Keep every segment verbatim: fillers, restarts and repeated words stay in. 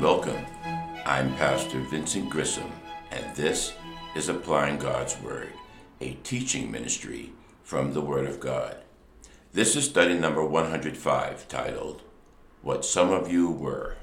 Welcome. I'm Pastor Vincent Grissom, and this is Applying God's Word, a teaching ministry from the Word of God. This is study number one hundred five, titled, What Some of You Were.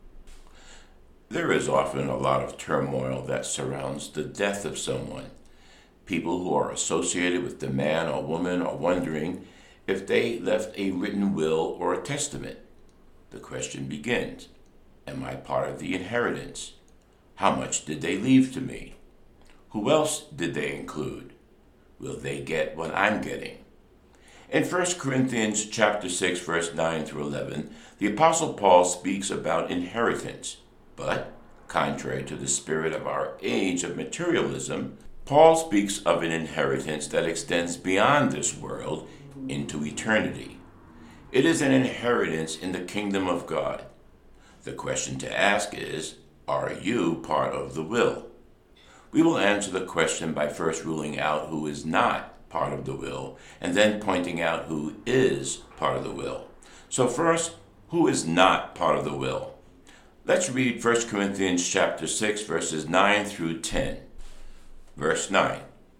There is often a lot of turmoil that surrounds the death of someone. People who are associated with the man or woman are wondering if they left a written will or a testament. The question begins, am I part of the inheritance? How much did they leave to me? Who else did they include? Will they get what I'm getting? In First Corinthians chapter six, verse nine through eleven, the Apostle Paul speaks about inheritance. But, contrary to the spirit of our age of materialism, Paul speaks of an inheritance that extends beyond this world into eternity. It is an inheritance in the kingdom of God. The question to ask is, are you part of the will? We will answer the question by first ruling out who is not part of the will, and then pointing out who is part of the will. So first, who is not part of the will? Let's read First Corinthians chapter six, verses nine through ten. Verse nine.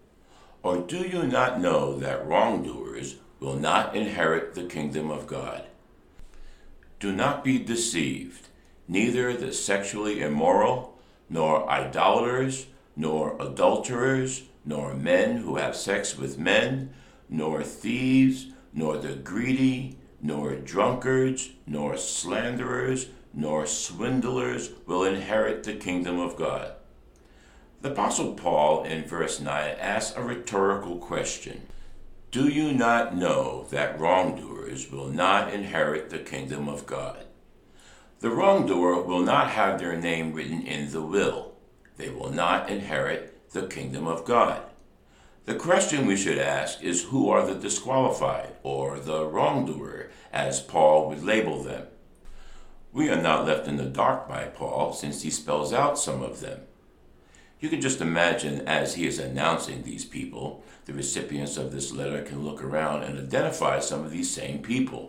Or do you not know that wrongdoers will not inherit the kingdom of God? Do not be deceived. Neither the sexually immoral, nor idolaters, nor adulterers, nor men who have sex with men, nor thieves, nor the greedy, nor drunkards, nor slanderers, nor swindlers will inherit the kingdom of God. The Apostle Paul in verse nine asks a rhetorical question. Do you not know that wrongdoers will not inherit the kingdom of God? The wrongdoer will not have their name written in the will. They will not inherit the kingdom of God. The question we should ask is, who are the disqualified, or the wrongdoer, as Paul would label them? We are not left in the dark by Paul, since he spells out some of them. You can just imagine, as he is announcing these people, the recipients of this letter can look around and identify some of these same people.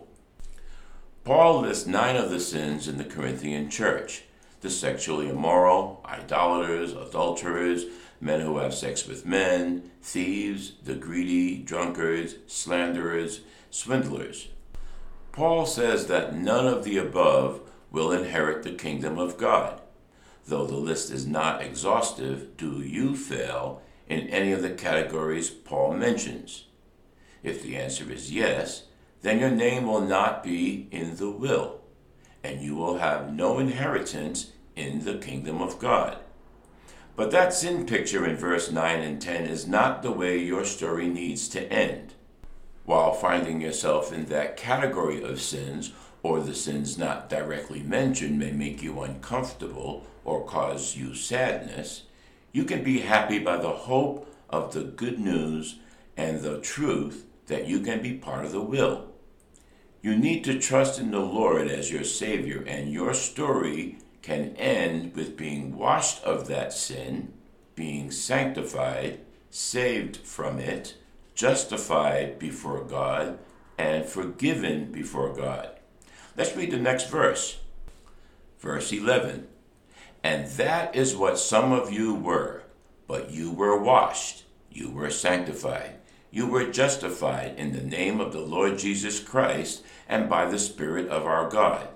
Paul lists nine of the sins in the Corinthian church: the sexually immoral, idolaters, adulterers, men who have sex with men, thieves, the greedy, drunkards, slanderers, swindlers. Paul says that none of the above will inherit the kingdom of God. Though the list is not exhaustive, do you fail in any of the categories Paul mentions? If the answer is yes, then your name will not be in the will, and you will have no inheritance in the kingdom of God. But that sin picture in verse nine and ten is not the way your story needs to end. While finding yourself in that category of sins, or the sins not directly mentioned may make you uncomfortable or cause you sadness, you can be happy by the hope of the good news and the truth that you can be part of the will. You need to trust in the Lord as your Savior, and your story can end with being washed of that sin, being sanctified, saved from it, justified before God, and forgiven before God. Let's read the next verse. Verse eleven. And that is what some of you were, but you were washed, you were sanctified, you were justified in the name of the Lord Jesus Christ and by the Spirit of our God.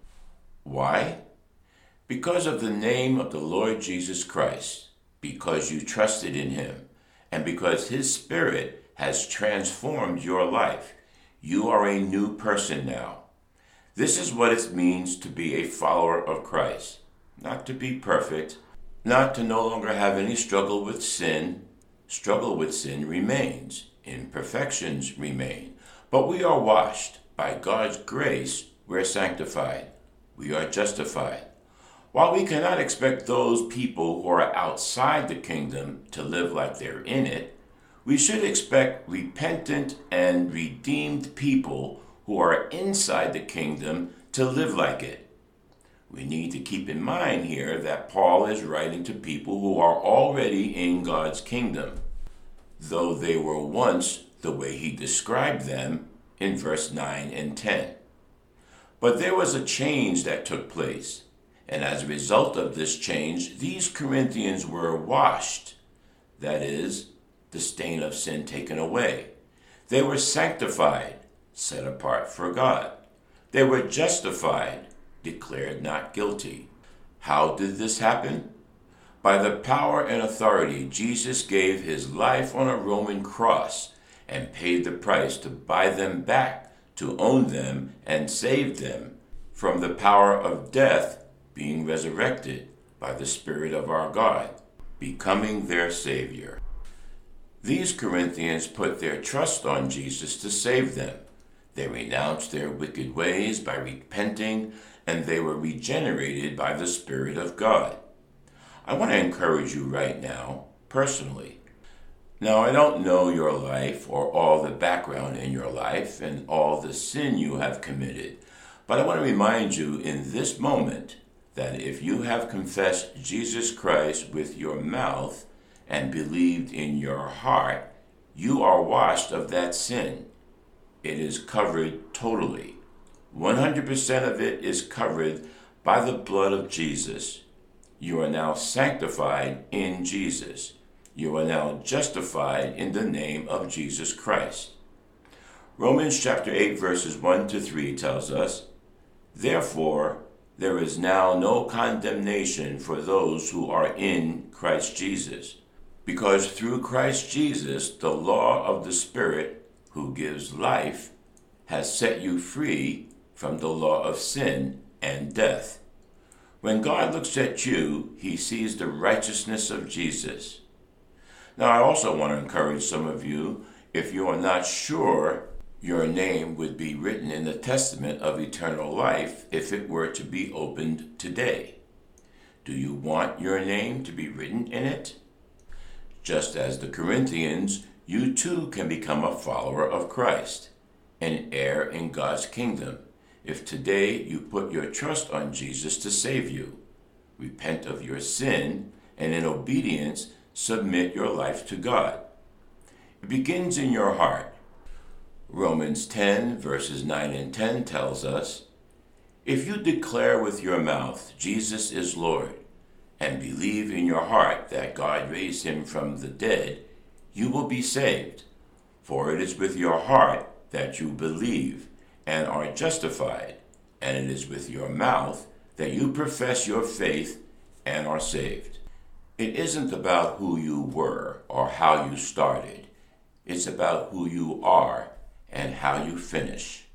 Why? Because of the name of the Lord Jesus Christ, because you trusted in him, and because his Spirit has transformed your life. You are a new person now. This is what it means to be a follower of Christ. Not to be perfect, not to no longer have any struggle with sin. Struggle with sin remains. Imperfections remain. But we are washed. By God's grace, we're sanctified. We are justified. While we cannot expect those people who are outside the kingdom to live like they're in it, we should expect repentant and redeemed people who are inside the kingdom to live like it. We need to keep in mind here that Paul is writing to people who are already in God's kingdom, though they were once the way he described them in verse nine and ten. But there was a change that took place, And as a result of this change, these Corinthians were washed. That is, the stain of sin taken away. They were sanctified, set apart for God. They were justified, declared not guilty. How did this happen? By the power and authority Jesus gave his life on a Roman cross and paid the price to buy them back, to own them and save them from the power of death, being resurrected by the Spirit of our God, becoming their Savior. These Corinthians put their trust on Jesus to save them. They renounced their wicked ways by repenting, and they were regenerated by the Spirit of God. I want to encourage you right now, personally. Now, I don't know your life or all the background in your life and all the sin you have committed, but I want to remind you in this moment that if you have confessed Jesus Christ with your mouth and believed in your heart, you are washed of that sin. It is covered totally. one hundred percent of it is covered by the blood of Jesus. You are now sanctified in Jesus. You are now justified in the name of Jesus Christ. Romans chapter eight verses one to three tells us, "Therefore, there is now no condemnation for those who are in Christ Jesus, because through Christ Jesus, the law of the Spirit who gives life has set you free from the law of sin and death." When God looks at you, he sees the righteousness of Jesus. Now, I also want to encourage some of you, if you are not sure your name would be written in the testament of eternal life if it were to be opened today. Do you want your name to be written in it? Just as the Corinthians, you too can become a follower of Christ, an heir in God's kingdom, if today you put your trust on Jesus to save you. Repent of your sin, and in obedience, submit your life to God. It begins in your heart. Romans ten, verses nine and ten tells us, "If you declare with your mouth Jesus is Lord, and believe in your heart that God raised him from the dead, you will be saved. For it is with your heart that you believe and are justified, and it is with your mouth that you profess your faith and are saved." It isn't about who you were or how you started. It's about who you are and how you finish.